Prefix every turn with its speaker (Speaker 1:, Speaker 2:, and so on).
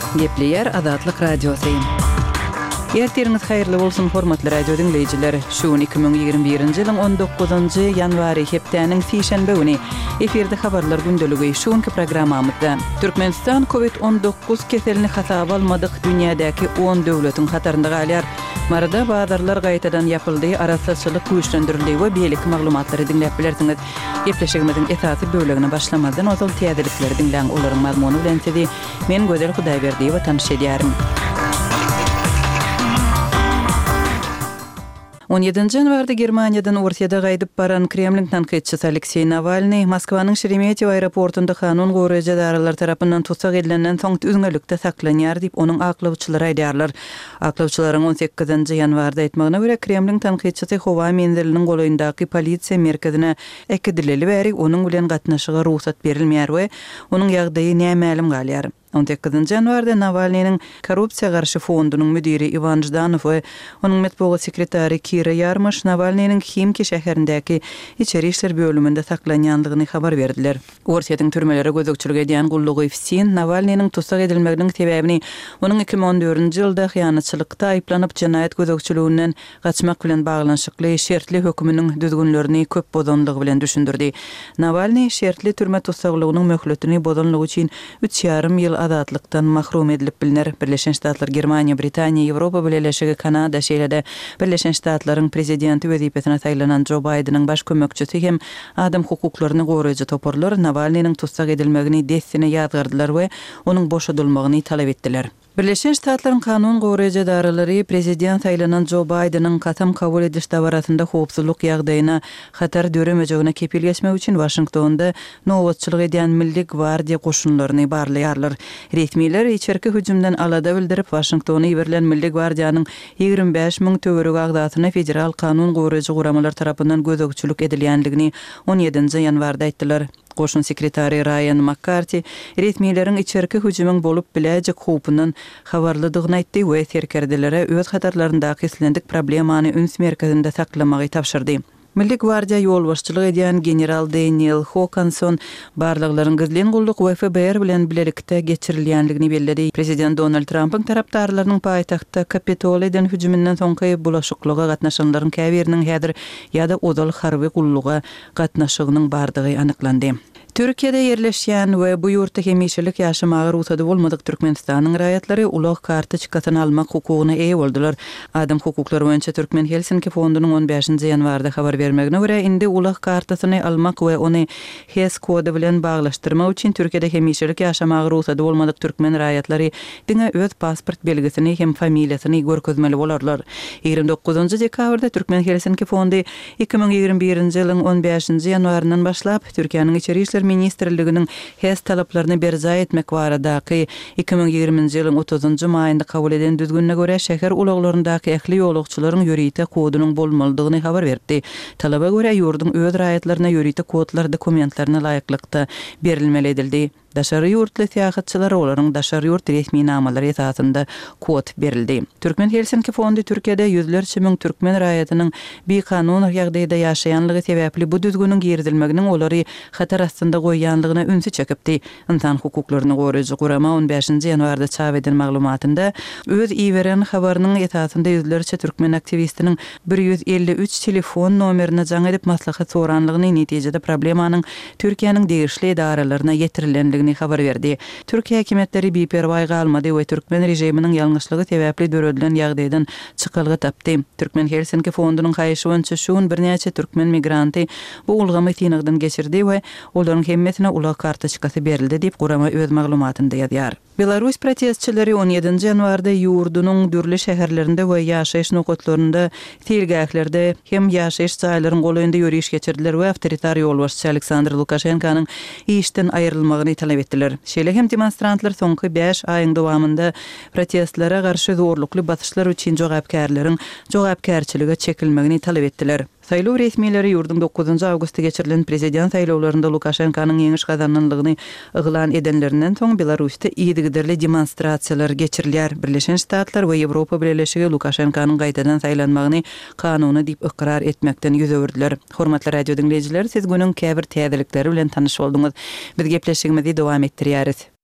Speaker 1: Gepleyer Azatlyk Radiosu. Ertiriniz hayırlı bolsun hormatly radio dinleyijileri. Şuun 2021-nji ýylyň 19-njy ýanwary hepdeniň sişenbe güni eferde habarlar gündöligi şuun programmamyzda Türkmenistan COVID-19 keselini hasaba almadyk dünýädäki 10 döwletiň hatarynda galýar. Marada bazarlar gaýtadan ýapyldy, arasatçylyk güýçlendirildi we beýlik maglumatlary dinläp bilersiňiz. Gepleşigimiziň esasy bölegine başlamadan ozal täzelikleri dinläň olaryň mazmuny bilen sizi men Gözel Hudaýberdi we tanış edýärim. 17-nji ýanwarda Germaniýadan Orsiýada gaýdyp baran Kremlin tanqidçisi Aleksey Navalny Moskwanyň Şeremetyewo aeroportunda kanun goraýjy daralar tarapyndan tutsak edilenden soň üzgünlikde saklanýar diýip onuň aklawçylary aýdýarlar. Aklawçylaryň 18-nji ýanwarda aýtmagyna görä Kremlin tanqidçisi Howa menziliniň golaýyndaky polisiýa merkezine ekidileli bäri onuň bilen gatnaşyga ruhsat berilmeýär we onuň ýagdaýy nämälim galýar. 18-nji ýanwarda Navalnyň korrupsiýa garşy fondunyň müdiri Ivan Jdanov we onuň matbuat sekretary Kira Yarmysh Navalnyň Ximki şäherindäki içeri işler bölüminde saklanýanlygyny habar berdiler. Orsiýatyň türmelere gözükçülük edýän gullugy Fsin Navalnyň tutsak edilmeginiň sebäbini onuň 2014-nji ýylda hyýanatçylykda aýplanyp jinaýat gözükçülüginden gaçmak bilen baglanyşykly şertli höküminiň düzgünlerini köp bozanlygy bilen düşündirdi. Navalny şertli türme tutsaklygynyň möhletini bozanlygy üçin 3,5 ýyl azatlykdan mahrum edilip bilinir. Birleşen Ştatlar, Germaniýa, Britaniýa, Ýewropa Birleşigi, Kanada şeýlede Birleşen Ştatlaryň prezidenti wezipetine taýlanan Joe Bidenyň baş kömekçisi hem adam hukuklaryny goraýjy toparlar Navalnyň tutsak edilmegini destine ýazgardylar we onuň boşadylmagyny talap etdiler. Birleşen Ştatlaryň kanun goraýjy daralary prezident taýlanan Joe Bidenyň katam kabul ediş dabarasynda howpsuzlyk ýagdaýyna hatar döremejegine kepil geçmek üçin Washingtonda nowatçylyk edýän Milli Gwardiýa goşunlaryny barlaýarlar. Resmiler içerki hüjümden alada bildirip Washingtona ýiberilen Milli Gwardiýanyň 25.000 töwerek agdatyna federal kanun goraýjy guramalar tarapyndan gözegçilik edilýänligini 17-nji ýanwarda aýtdylar. Goşun sekretary Ryan McCarthy resmilerin içerki hüjümüň bolup biläjek howpyndan habarladygyny aýtdy we serkerdelere öz hatarlaryndaky keslendik problemany üns merkezinde saklamagy tapşyrdy. Milli Gwardiýa ýolbaşçylyk edýän general Daniel Hawkinson barlyklaryň gizlen gulluk we FBI bilen bilelikde geçirilýänligini belledi. Prezident Donald Trump'yň tarapdarlarynyň paýtagtda Kapitol eden hüjümünden soňky bulaşyklyga gatnaşanlaryň käbiriniň häzir ýa-da odal harby gulluga gatnaşygynyň bardygy anyklandy. Türkiýede yerleşýän we bu ýurtda hemişelik ýaşamagy ruhsady bolmadyk Türkmenistanyň raýatlary ulaq kartoçkasyny almak hukugyna eýe boldular. Adam hukuklary boýunça Türkmen Helsinki fondunyň 15-nji ýanwarda habar bermegine görä indi ulaq kartoçkasyny almak we ony HES kody bilen baglaşdyrmak üçin Türkiýede hemişelik ýaşamagy ruhsady bolmadyk Türkmen raýatlary diňe öz pasport belgisini hem familiýasyny görkezmeli bolarlar. 29-njy dekabrda Türkmen Helsinki fondy 2021-nji ýylyň 15-nji ýanwaryndan başlap Türkiýanyň içeri işler ministrliginiň HES talaplaryny berza etmek baradaky 2020-nji ýylyň 30-njy maýynda kabul eden düzgünne görä şäher ulaglaryndaky ähli ýolagçylaryň ýörite kodunyň bolmalydygyny habar berdi. Talaba görä ýurdun öz raýatlaryna ýörite kodlar dokumentlaryna laýyklykda berilmeli edildi. Daşary ýurtly tähatçylar olaryň daşary ýurt resmi namalary esasynda kod berildi. Türkmen Helsinki fondy Türkiýede ýüzlerçe müň türkmen raýatynyň bir kanun ýagdaýynda ýaşaýanlygy sebäpli bu düzgünüň girdilmeginiň olary hatar astynda goýýanlygyna ünsü çekipdi. Insan hukuklaryny goraýjy gurama 15-nji ýanwarda çap eden maglumatynda öz iýeren habarynyň esasynda ýüzlerçe türkmen aktivistiniň 153 telefon nomerini jaň edip maslahat soranlygyny netijede problemanyň Türkiýanyň degişli idaralaryna ýetirilenligini habar berdi. Türkiýe häkimetleri beperwaýga almady we türkmen rejiminiň ýalňyşlygy sebäpli döredilen ýagdaýdan çykalgy tapdy. Türkmen Helsinki fondunyň haýyşy boýunça şuun birnäçe türkmen migranty bu ulgamy tinagdan geçirdi we olaryň hemmetine ulaq kartoçkasy berildi diýip gurama öz maglumatynda ýazýar. Belarus protestçileri 17-nji ýanwarda ýurdunyň dürli şäherlerinde we ýaşaýyş nokatlarynda tilgählerde hem ýaşaýyş jaýlarynyň golaýynda ýürüýüş geçirdiler we awtoritar ýolbaşçy Aleksandr Lukashenkanyň işden aýrylmagyny talap etdiler. Şeýle hem demonstrantlar soňky 5 aýyň dowamında protestlara garşy zorlukly basyşlar üçin jogapkärçiligi çekilmegini talap etdiler. Saýlaw resmileri ýurdun 9-njy awgustda geçirilen prezident saýlawlarynda Lukashenkanyň ýeňiş gazananlygyny yglan edenlerinden soň Belarusda ýygyderli demonstrasiýalar geçirilýär. Birleşen Ştatlar we Ýewropa Birleşigi Lukashenkanyň gaýtadan saýlanmagyny kanuny diýip ikrar etmekden ýüz öwürdiler. Hormatly radio dinleyijiler, siz günüň käbir täzelikleri bilen tanyş bolduňyz. Biz gepleşigimizi dowam etdirýäris.